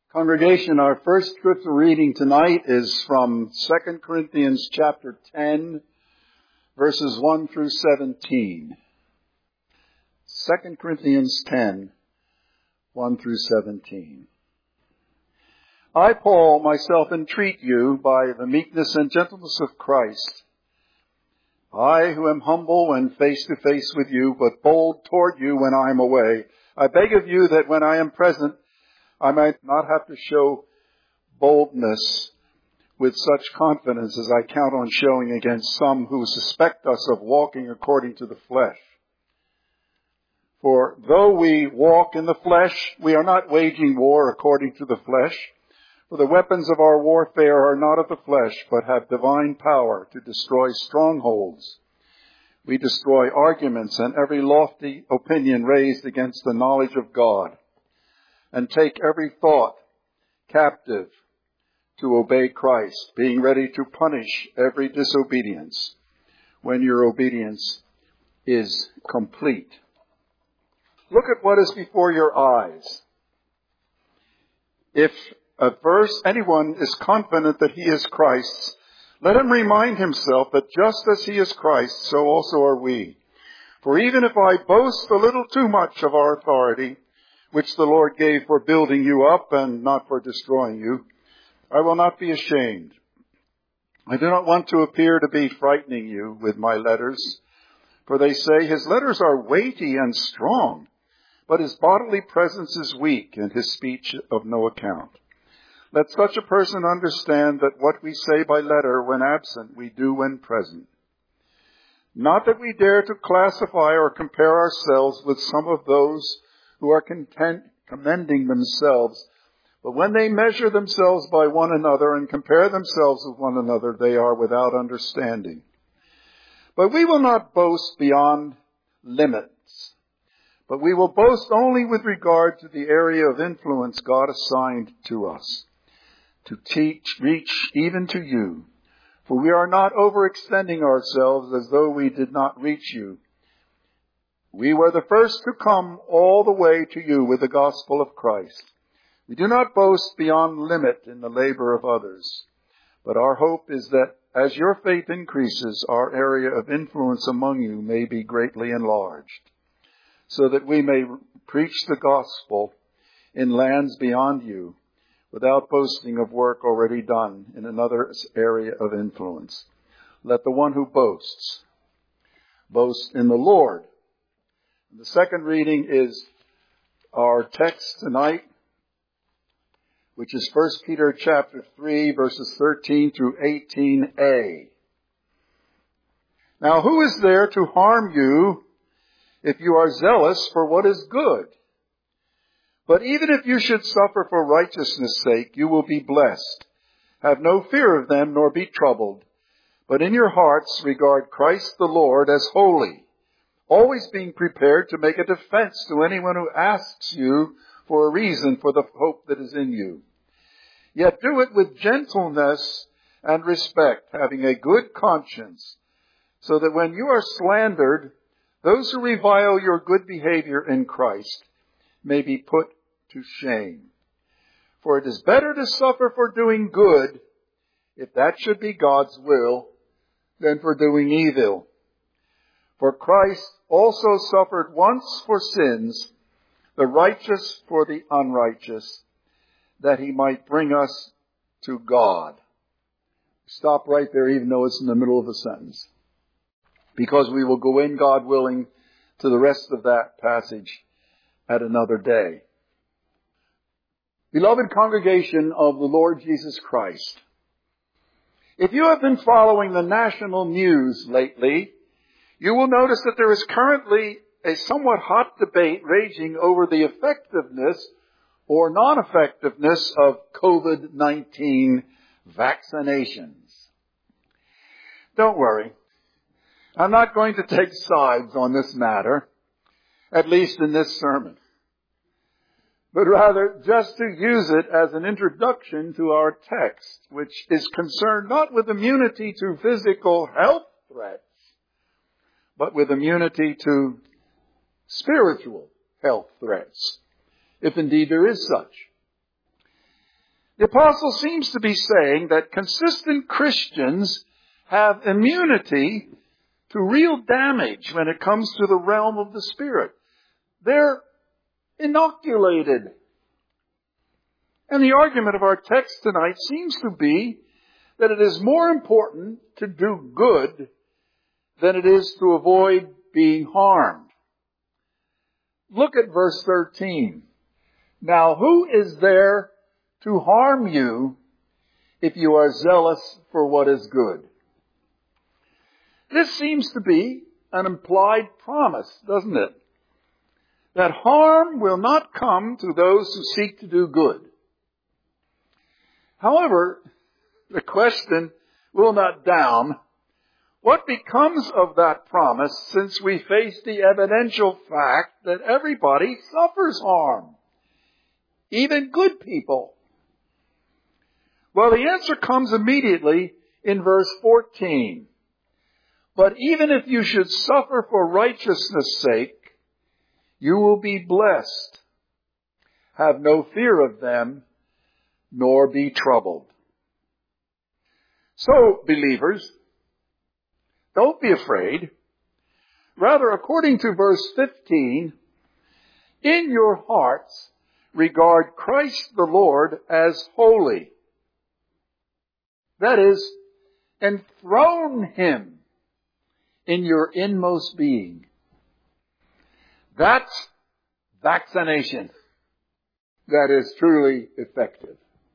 Congregation, our first scripture reading tonight is from 2 Corinthians chapter 10, verses 1 through 17. 2 Corinthians 10, 1 through 17. I, Paul, myself entreat you by the meekness and gentleness of Christ. I, who am humble when face to face with you, but bold toward you when I am away, I beg of you that when I am present, I might not have to show boldness with such confidence as I count on showing against some who suspect us of walking according to the flesh. For though we walk in the flesh, we are not waging war according to the flesh. For the weapons of our warfare are not of the flesh, but have divine power to destroy strongholds. We destroy arguments and every lofty opinion raised against the knowledge of God, and take every thought captive to obey Christ, being ready to punish every disobedience when your obedience is complete. Look at what is before your eyes. If at first anyone is confident that he is Christ's, let him remind himself that just as he is Christ, so also are we. For even if I boast a little too much of our authority, which the Lord gave for building you up and not for destroying you, I will not be ashamed. I do not want to appear to be frightening you with my letters, for they say his letters are weighty and strong, but his bodily presence is weak and his speech of no account. Let such a person understand that what we say by letter when absent, we do when present. Not that we dare to classify or compare ourselves with some of those who are commending themselves, but when they measure themselves by one another and compare themselves with one another, they are without understanding. But we will not boast beyond limits, but we will boast only with regard to the area of influence God assigned to us, to reach even to you. For we are not overextending ourselves as though we did not reach you. We were the first to come all the way to you with the gospel of Christ. We do not boast beyond limit in the labor of others, but our hope is that as your faith increases, our area of influence among you may be greatly enlarged, so that we may preach the gospel in lands beyond you without boasting of work already done in another area of influence. Let the one who boasts boast in the Lord. The second reading is our text tonight, which is 1 Peter chapter 3, verses 13 through 18a. Now, who is there to harm you if you are zealous for what is good? But even if you should suffer for righteousness' sake, you will be blessed. Have no fear of them, nor be troubled, but in your hearts regard Christ the Lord as holy, always being prepared to make a defense to anyone who asks you for a reason for the hope that is in you. Yet do it with gentleness and respect, having a good conscience, so that when you are slandered, those who revile your good behavior in Christ may be put to shame. For it is better to suffer for doing good, if that should be God's will, than for doing evil. For Christ also suffered once for sins, the righteous for the unrighteous, that he might bring us to God. Stop right there, even though it's in the middle of the sentence, because we will go in, God willing, to the rest of that passage at another day. Beloved congregation of the Lord Jesus Christ, if you have been following the national news lately, you will notice that there is currently a somewhat hot debate raging over the effectiveness or non-effectiveness of COVID-19 vaccinations. Don't worry. I'm not going to take sides on this matter, at least in this sermon, but rather just to use it as an introduction to our text, which is concerned not with immunity to physical health threats, but with immunity to spiritual health threats, if indeed there is such. The apostle seems to be saying that consistent Christians have immunity to real damage when it comes to the realm of the Spirit. They're inoculated. And the argument of our text tonight seems to be that it is more important to do good than it is to avoid being harmed. Look at verse 13. Now, who is there to harm you if you are zealous for what is good? This seems to be an implied promise, doesn't it? That harm will not come to those who seek to do good. However, the question will not down. What becomes of that promise since we face the evidential fact that everybody suffers harm? Even good people. Well, the answer comes immediately in verse 14. But even if you should suffer for righteousness' sake, you will be blessed. Have no fear of them, nor be troubled. So, believers, don't be afraid. Rather, according to verse 15, in your hearts regard Christ the Lord as holy. That is, enthrone Him in your inmost being. That's vaccination that is truly effective.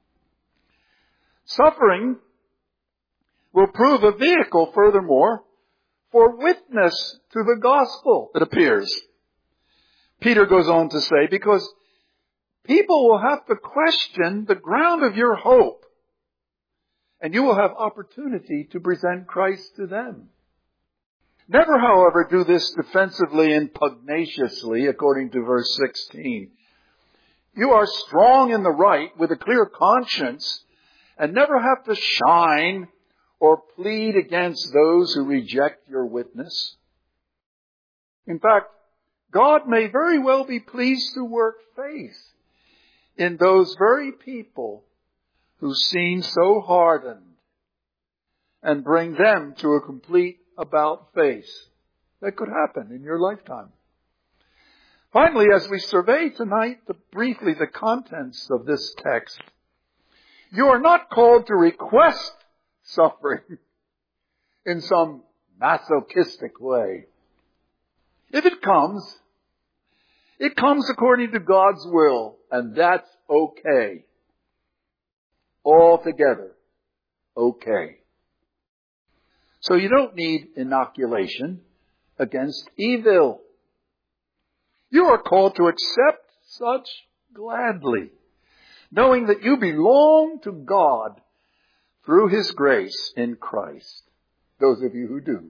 Suffering will prove a vehicle, furthermore, for witness to the gospel, it appears. Peter goes on to say, because people will have to question the ground of your hope, and you will have opportunity to present Christ to them. Never, however, do this defensively and pugnaciously, according to verse 16. You are strong in the right with a clear conscience, and never have to shine or plead against those who reject your witness. In fact, God may very well be pleased to work faith in those very people who seem so hardened and bring them to a complete about face. That could happen in your lifetime. Finally, as we survey tonight briefly the contents of this text, you are not called to request suffering in some masochistic way. If it comes according to God's will, and that's okay. Altogether okay. So you don't need inoculation against evil. You are called to accept such gladly, knowing that you belong to God through His grace in Christ. Those of you who do.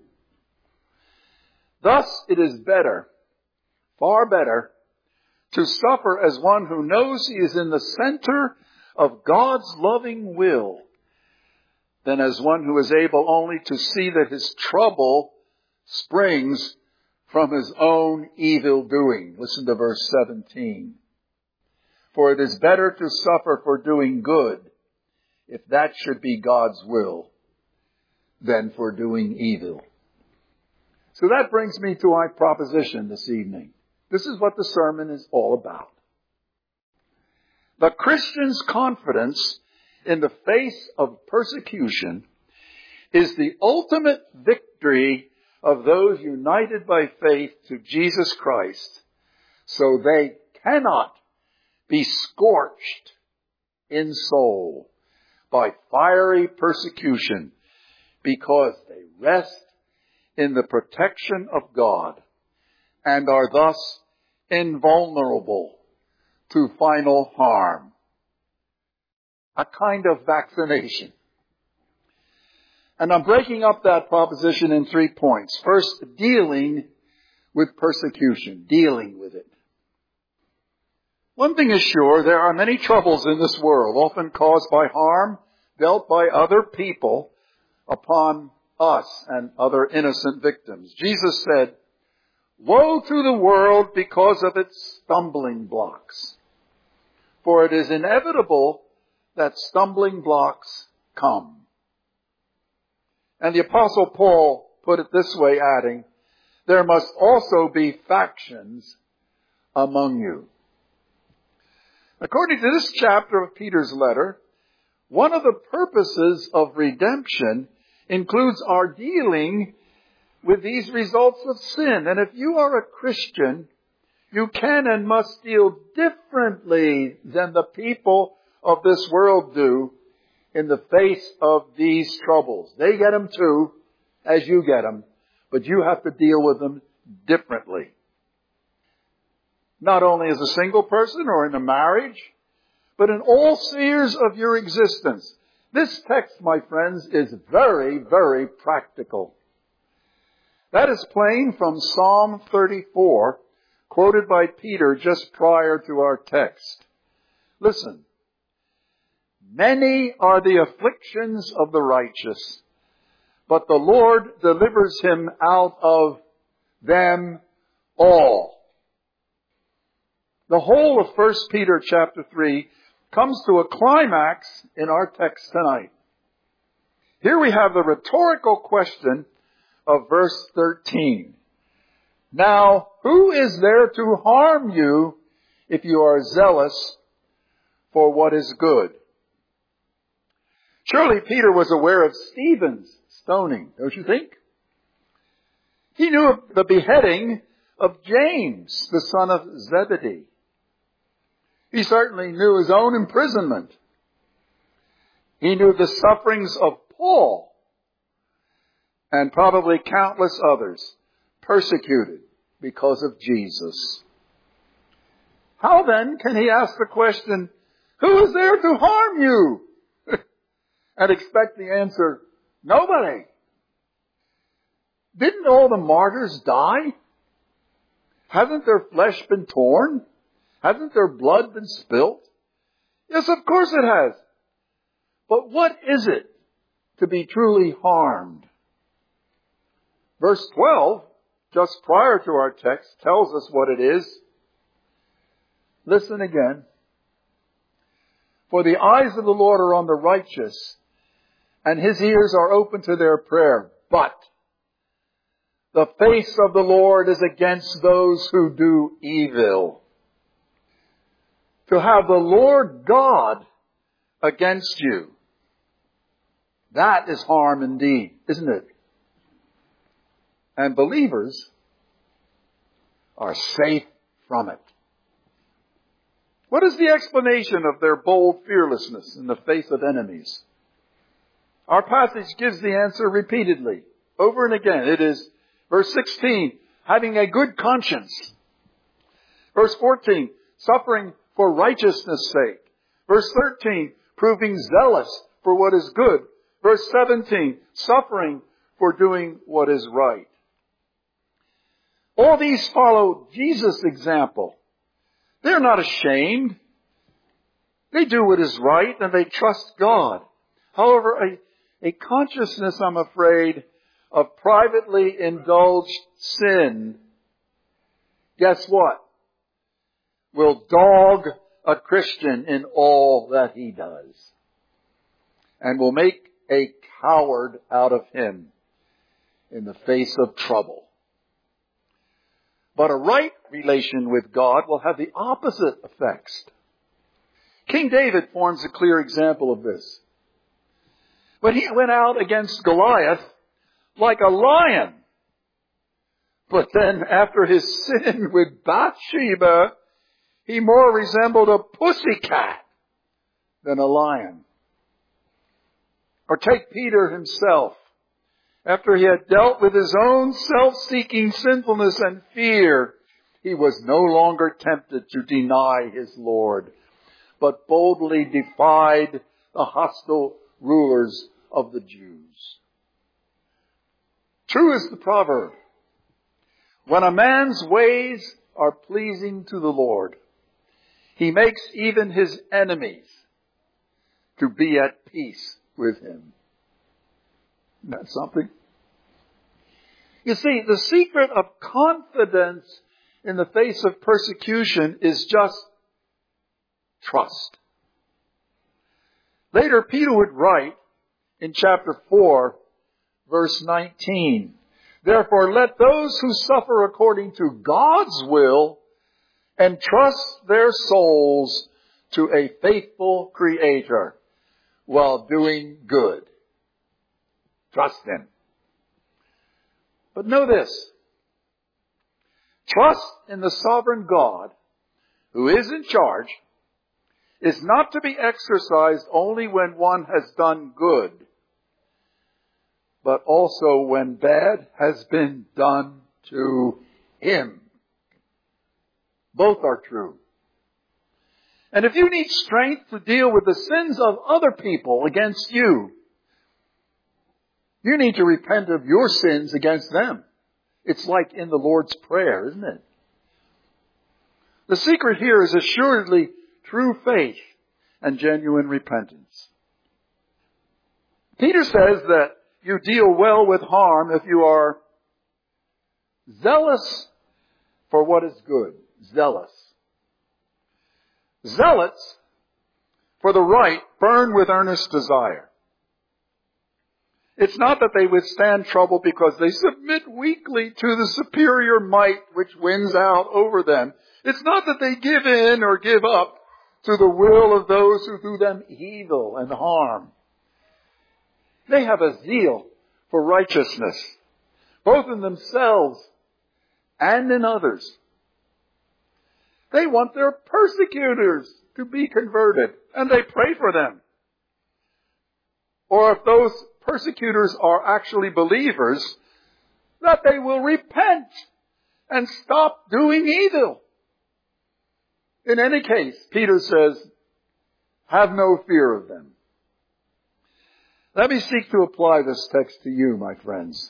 Thus it is better, far better, to suffer as one who knows he is in the center of God's loving will, than as one who is able only to see that his trouble springs from his own evil doing. Listen to verse 17. For it is better to suffer for doing good, if that should be God's will, than for doing evil. So that brings me to my proposition this evening. This is what the sermon is all about. The Christian's confidence in the face of persecution is the ultimate victory of those united by faith to Jesus Christ, so they cannot be scorched in soul by fiery persecution, because they rest in the protection of God and are thus invulnerable to final harm. A kind of vaccination. And I'm breaking up that proposition in 3 points. First, dealing with persecution. Dealing with it. One thing is sure, there are many troubles in this world, often caused by harm dealt by other people upon us and other innocent victims. Jesus said, "Woe to the world because of its stumbling blocks. For it is inevitable that stumbling blocks come. And the Apostle Paul put it this way, adding, there must also be factions among you. According to this chapter of Peter's letter, one of the purposes of redemption includes our dealing with these results of sin. And if you are a Christian, you can and must deal differently than the people of this world do in the face of these troubles. They get them too, as you get them, but you have to deal with them differently. Not only as a single person or in a marriage, but in all spheres of your existence. This text, my friends, is very, very practical. That is plain from Psalm 34, quoted by Peter just prior to our text. Listen. Many are the afflictions of the righteous, but the Lord delivers him out of them all. The whole of 1 Peter chapter 3 comes to a climax in our text tonight. Here we have the rhetorical question of verse 13. Now, who is there to harm you if you are zealous for what is good? Surely Peter was aware of Stephen's stoning, don't you think? He knew of the beheading of James, the son of Zebedee. He certainly knew his own imprisonment. He knew the sufferings of Paul and probably countless others persecuted because of Jesus. How then can he ask the question, who is there to harm you? And expect the answer, nobody. Didn't all the martyrs die? Hasn't their flesh been torn? Hasn't their blood been spilt? Yes, of course it has. But what is it to be truly harmed? Verse 12, just prior to our text, tells us what it is. Listen again. For the eyes of the Lord are on the righteous, and his ears are open to their prayer. But the face of the Lord is against those who do evil. To have the Lord God against you, that is harm indeed, isn't it? And believers are safe from it. What is the explanation of their bold fearlessness in the face of enemies? Our passage gives the answer repeatedly, over and again. It is verse 16, having a good conscience. Verse 14, suffering for righteousness' sake. Verse 13, proving zealous for what is good. Verse 17, suffering for doing what is right. All these follow Jesus' example. They're not ashamed. They do what is right and they trust God. However, a consciousness, I'm afraid, of privately indulged sin, guess what? Will dog a Christian in all that he does. And will make a coward out of him in the face of trouble. But a right relation with God will have the opposite effects. King David forms a clear example of this. But he went out against Goliath like a lion. But then after his sin with Bathsheba, he more resembled a pussycat than a lion. Or take Peter himself. After he had dealt with his own self-seeking sinfulness and fear, he was no longer tempted to deny his Lord, but boldly defied the hostile rulers of the Jews. True is the proverb, when a man's ways are pleasing to the Lord, he makes even his enemies to be at peace with him. Isn't that something? You see, the secret of confidence in the face of persecution is just trust. Later, Peter would write in chapter 4, verse 19, "Therefore let those who suffer according to God's will entrust their souls to a faithful Creator while doing good." Trust Him. But know this. Trust in the sovereign God who is in charge is not to be exercised only when one has done good, but also when bad has been done to him. Both are true. And if you need strength to deal with the sins of other people against you, you need to repent of your sins against them. It's like in the Lord's Prayer, isn't it? The secret here is assuredly true faith and genuine repentance. Peter says that you deal well with harm if you are zealous for what is good. Zealous. Zealots for the right burn with earnest desire. It's not that they withstand trouble because they submit weakly to the superior might which wins out over them. It's not that they give in or give up to the will of those who do them evil and harm. They have a zeal for righteousness, both in themselves and in others. They want their persecutors to be converted, and they pray for them. Or if those persecutors are actually believers, that they will repent and stop doing evil. In any case, Peter says, have no fear of them. Let me seek to apply this text to you, my friends.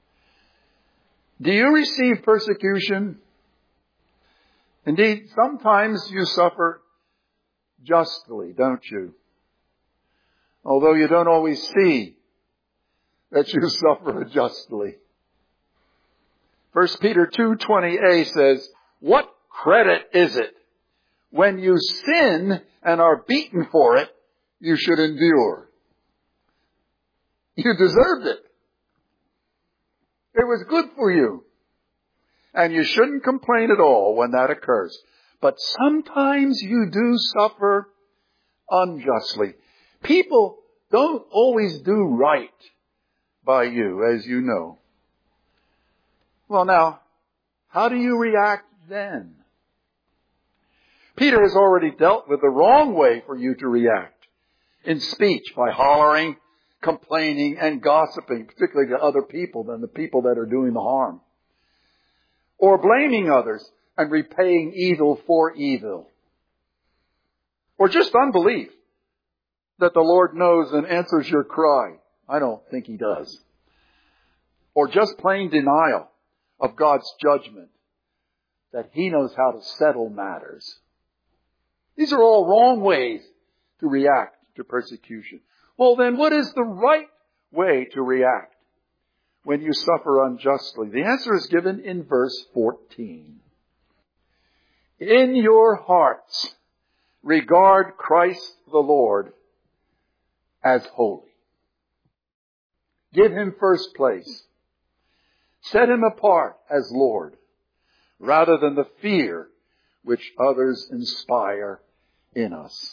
Do you receive persecution? Indeed, sometimes you suffer justly, don't you? Although you don't always see that you suffer justly. 1 Peter 2:20a says, "What credit is it when you sin and are beaten for it, you should endure?" You deserved it. It was good for you. And you shouldn't complain at all when that occurs. But sometimes you do suffer unjustly. People don't always do right by you, as you know. Well, now, how do you react then? Peter has already dealt with the wrong way for you to react in speech by hollering, complaining, and gossiping, particularly to other people than the people that are doing the harm. Or blaming others and repaying evil for evil. Or just unbelief that the Lord knows and answers your cry. I don't think He does. Or just plain denial of God's judgment, that He knows how to settle matters. These are all wrong ways to react to persecution. Well, then what is the right way to react when you suffer unjustly? The answer is given in verse 14. In your hearts, regard Christ the Lord as holy. Give Him first place. Set Him apart as Lord, rather than the fear which others inspire in us.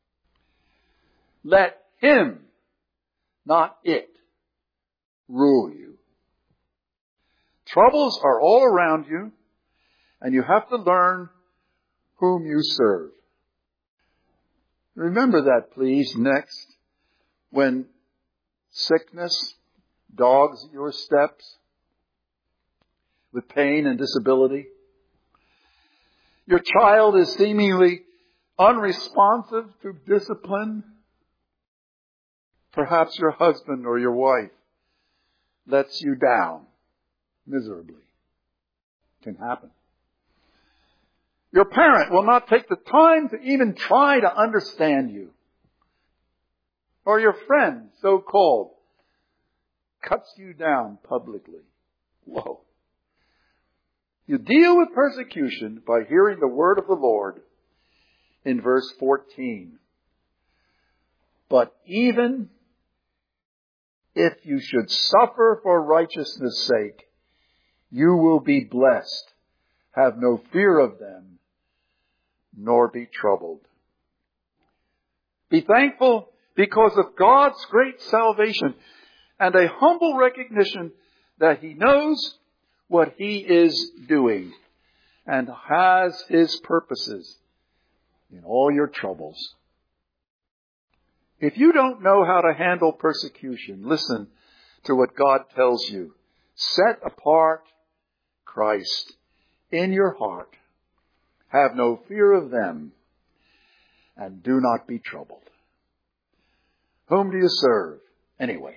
Let Him, not it, rule you. Troubles are all around you, and you have to learn whom you serve. Remember that, please, next, when sickness dogs your steps with pain and disability. Your child is seemingly unresponsive to discipline. Perhaps your husband or your wife lets you down miserably. Can happen. Your parent will not take the time to even try to understand you. Or your friend, so-called, cuts you down publicly. Whoa. You deal with persecution by hearing the word of the Lord in verse 14. But even if you should suffer for righteousness' sake, you will be blessed. Have no fear of them, nor be troubled. Be thankful because of God's great salvation and a humble recognition that He knows what He is doing and has His purposes in all your troubles. If you don't know how to handle persecution, listen to what God tells you. Set apart Christ in your heart. Have no fear of them, and do not be troubled. Whom do you serve anyway?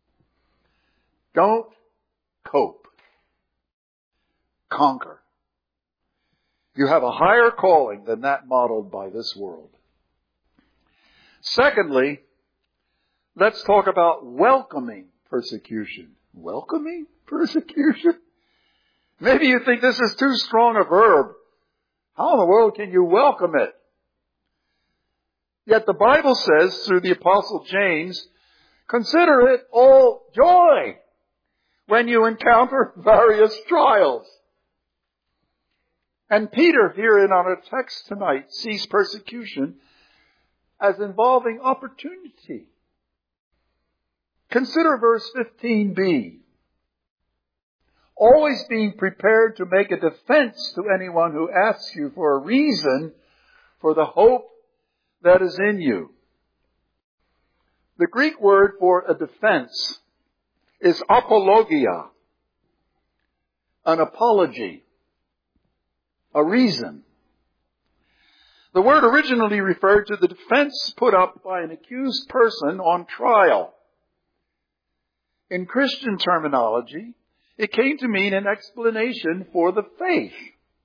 Don't cope. Conquer. You have a higher calling than that modeled by this world. Secondly, let's talk about welcoming persecution. Welcoming persecution? Maybe you think this is too strong a verb. How in the world can you welcome it? Yet the Bible says, through the Apostle James, consider it all joy when you encounter various trials. And Peter, here in our text tonight, sees persecution as involving opportunity. Consider verse 15b. Always being prepared to make a defense to anyone who asks you for a reason for the hope that is in you. The Greek word for a defense is apologia, an apology, a reason. The word originally referred to the defense put up by an accused person on trial. In Christian terminology, it came to mean an explanation for the faith.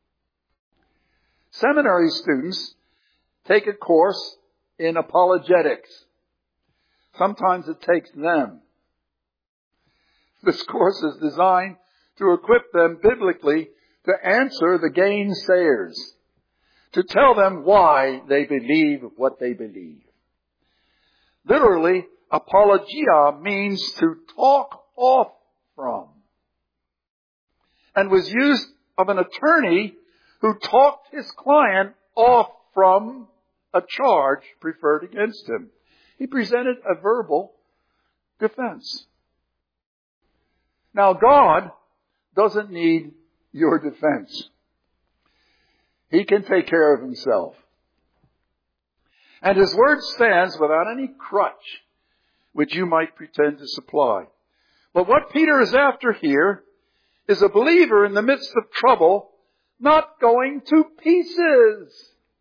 Seminary students take a course in apologetics. Sometimes it takes them. This course is designed to equip them biblically to answer the gainsayers, to tell them why they believe what they believe. Literally, apologia means to talk off from, and was used of an attorney who talked his client off from a charge preferred against him. He presented a verbal defense. Now, God doesn't need your defense. He can take care of Himself. And His word stands without any crutch which you might pretend to supply. But what Peter is after here is a believer in the midst of trouble not going to pieces,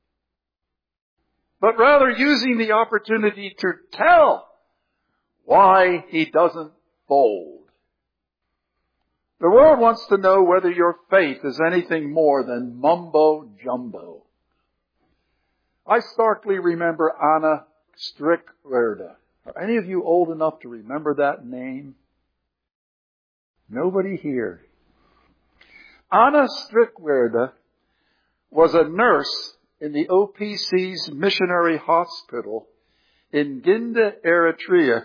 but rather using the opportunity to tell why he doesn't fold. The world wants to know whether your faith is anything more than mumbo jumbo. I starkly remember Anna Strickwerda. Are any of you old enough to remember that name? Nobody here. Anna Strickwerda was a nurse in the OPC's missionary hospital in Ginde, Eritrea,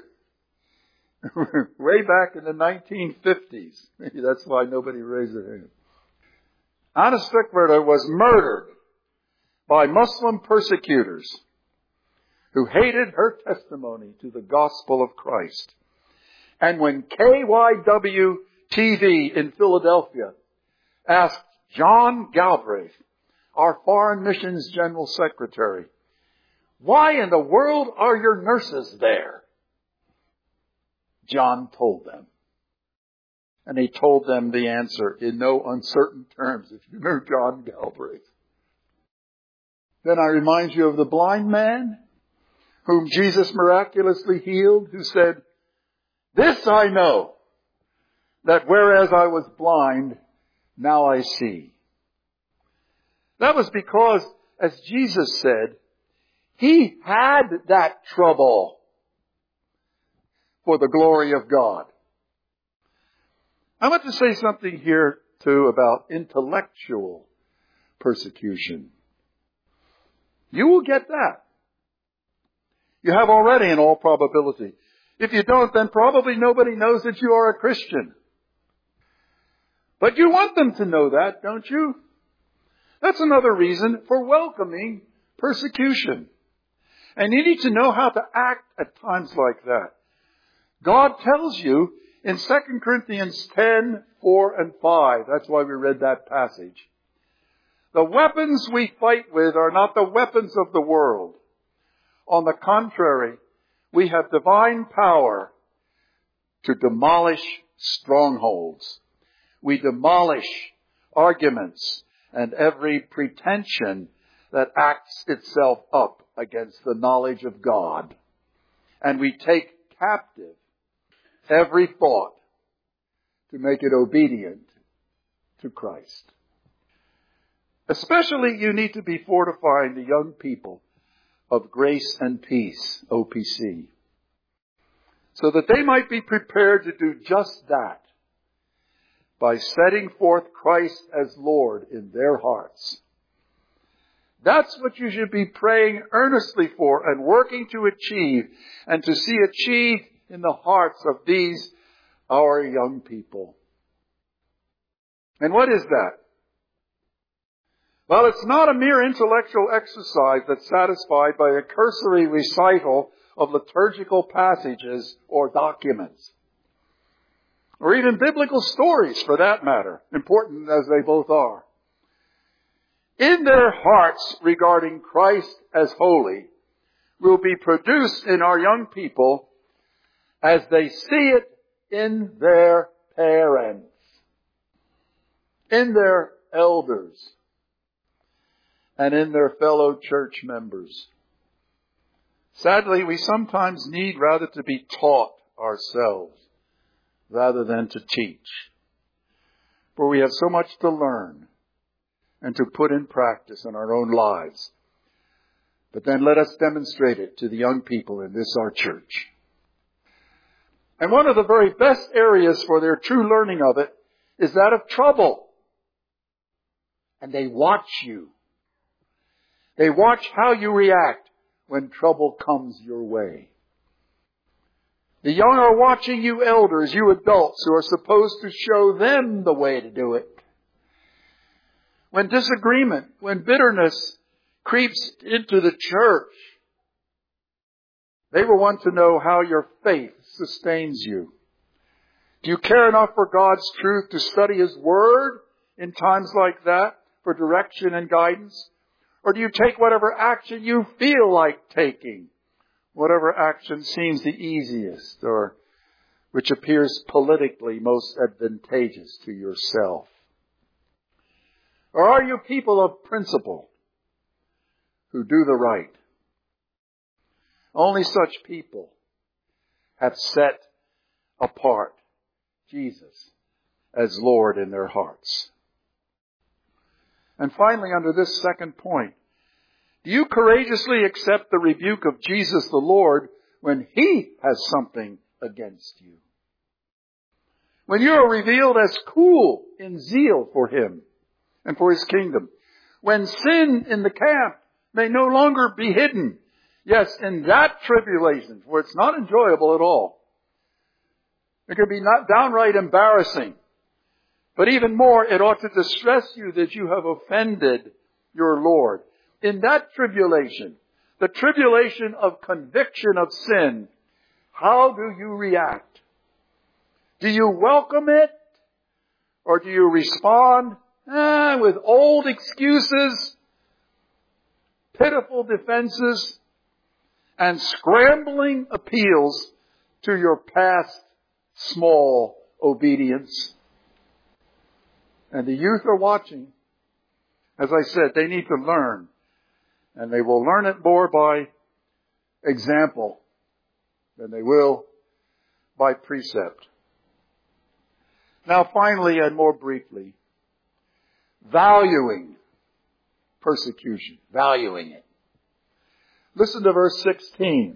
way back in the 1950s. Maybe that's why nobody raised their hand. Anna Strickwerda was murdered by Muslim persecutors who hated her testimony to the gospel of Christ. And when KYW TV in Philadelphia asked John Galbraith, our Foreign Missions General Secretary, why in the world are your nurses there? John told them. And he told them the answer in no uncertain terms, if you know John Galbraith. Then I remind you of the blind man whom Jesus miraculously healed, who said, "This I know, that whereas I was blind, now I see." That was because, as Jesus said, He had that trouble for the glory of God. I want to say something here, too, about intellectual persecution. You will get that. You have already in all probability. If you don't, then probably nobody knows that you are a Christian. But you want them to know that, don't you? That's another reason for welcoming persecution. And you need to know how to act at times like that. God tells you in 2 Corinthians 10, 4 and 5, that's why we read that passage. The weapons we fight with are not the weapons of the world. On the contrary, we have divine power to demolish strongholds. We demolish arguments and every pretension that acts itself up against the knowledge of God. And we take captive every thought to make it obedient to Christ. Especially you need to be fortifying the young people of Grace and Peace, OPC, so that they might be prepared to do just that by setting forth Christ as Lord in their hearts. That's what you should be praying earnestly for and working to achieve and to see achieved in the hearts of these, our young people. And what is that? Well, it's not a mere intellectual exercise that's satisfied by a cursory recital of liturgical passages or documents. Or even biblical stories, for that matter, important as they both are. In their hearts regarding Christ as holy will be produced in our young people as they see it in their parents, in their elders, and in their fellow church members. Sadly, we sometimes need rather to be taught ourselves rather than to teach. For we have so much to learn and to put in practice in our own lives. But then let us demonstrate it to the young people in this our church. And one of the very best areas for their true learning of it is that of trouble. And they watch you. They watch how you react when trouble comes your way. The young are watching you elders, you adults who are supposed to show them the way to do it. When disagreement, when bitterness creeps into the church, they will want to know how your faith sustains you. Do you care enough for God's truth to study His Word in times like that for direction and guidance? Or do you take whatever action you feel like taking? Whatever action seems the easiest or which appears politically most advantageous to yourself? Or are you people of principle who do the right? Only such people have set apart Jesus as Lord in their hearts. And finally, under this second point, do you courageously accept the rebuke of Jesus the Lord when He has something against you? When you are revealed as cool in zeal for Him and for His kingdom. When sin in the camp may no longer be hidden. Yes, in that tribulation, for it's not enjoyable at all. It can be not downright embarrassing. But even more, it ought to distress you that you have offended your Lord. In that tribulation, the tribulation of conviction of sin, how do you react? Do you welcome it? Or do you respond with old excuses, pitiful defenses, and scrambling appeals to your past small obedience? And the youth are watching. As I said, they need to learn. And they will learn it more by example than they will by precept. Now finally and more briefly, valuing persecution. Valuing it. Listen to verse 16.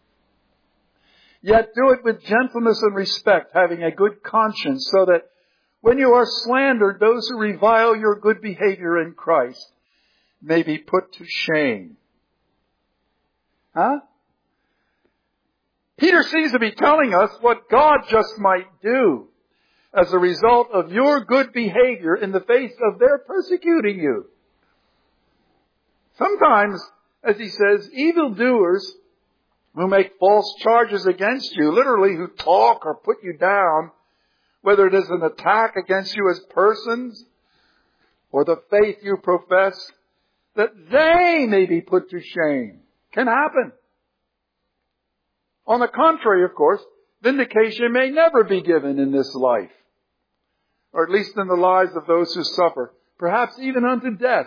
Yet do it with gentleness and respect, having a good conscience, so that when you are slandered, those who revile your good behavior in Christ may be put to shame. Peter seems to be telling us what God just might do as a result of your good behavior in the face of their persecuting you. Sometimes, as he says, evildoers who make false charges against you, literally who talk or put you down, whether it is an attack against you as persons or the faith you profess, that they may be put to shame. Can happen. On the contrary, of course, vindication may never be given in this life, or at least in the lives of those who suffer, perhaps even unto death.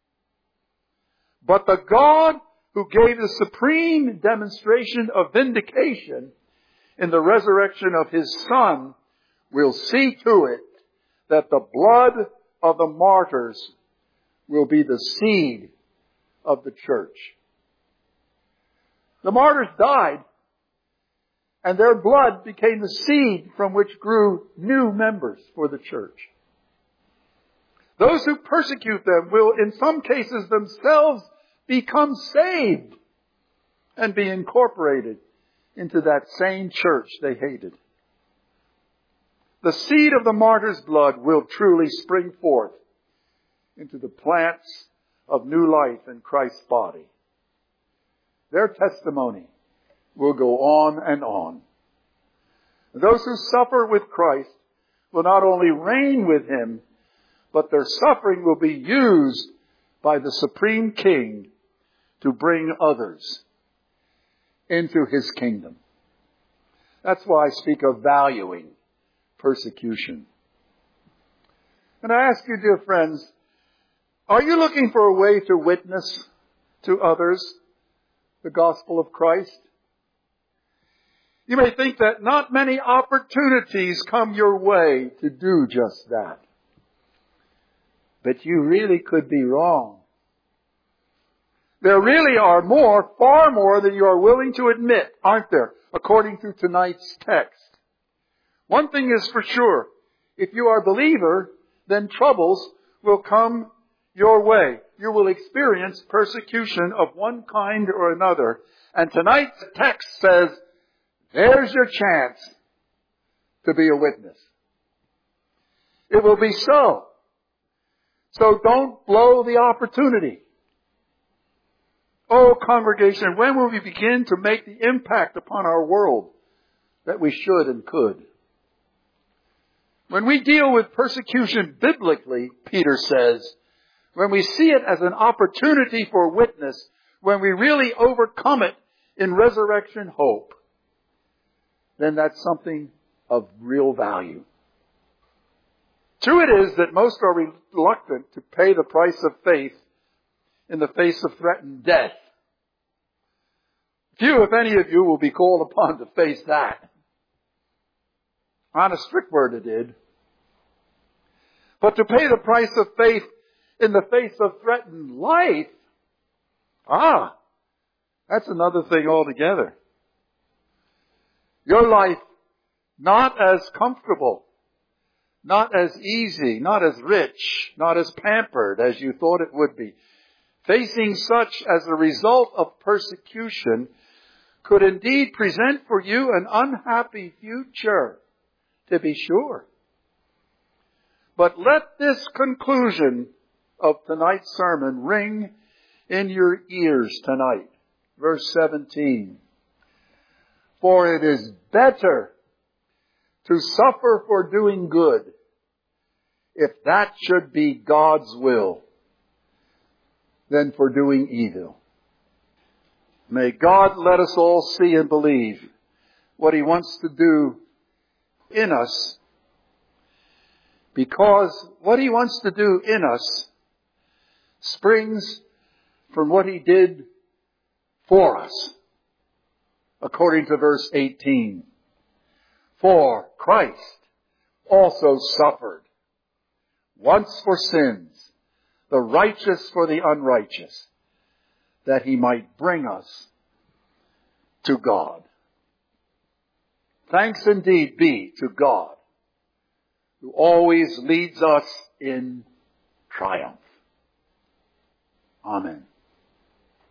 But the God who gave the supreme demonstration of vindication in the resurrection of His Son will see to it that the blood of the martyrs will be the seed of the church. The martyrs died, and their blood became the seed from which grew new members for the church. Those who persecute them will, in some cases, themselves become saved and be incorporated into that same church they hated. The seed of the martyr's blood will truly spring forth into the plants of new life in Christ's body. Their testimony will go on and on. Those who suffer with Christ will not only reign with Him, but their suffering will be used by the Supreme King to bring others into His kingdom. That's why I speak of valuing persecution. And I ask you, dear friends, are you looking for a way to witness to others the gospel of Christ? You may think that not many opportunities come your way to do just that. But you really could be wrong. There really are more, far more than you are willing to admit, aren't there, according to tonight's text. One thing is for sure. If you are a believer, then troubles will come your way. You will experience persecution of one kind or another. And tonight's text says, there's your chance to be a witness. It will be so. So don't blow the opportunity. Oh, congregation, when will we begin to make the impact upon our world that we should and could? When we deal with persecution biblically, Peter says, when we see it as an opportunity for witness, when we really overcome it in resurrection hope, then that's something of real value. True it is that most are reluctant to pay the price of faith in the face of threatened death. Few, if any of you, will be called upon to face that. On a strict word it did. But to pay the price of faith in the face of threatened life, that's another thing altogether. Your life not as comfortable, not as easy, not as rich, not as pampered as you thought it would be. Facing such as a result of persecution could indeed present for you an unhappy future, to be sure. But let this conclusion of tonight's sermon ring in your ears tonight. Verse 17. For it is better to suffer for doing good, if that should be God's will, than for doing evil. May God let us all see and believe what He wants to do in us, because what He wants to do in us springs from what He did for us, according to verse 18. For Christ also suffered once for sins, the righteous for the unrighteous, that He might bring us to God. Thanks indeed be to God, who always leads us in triumph. Amen.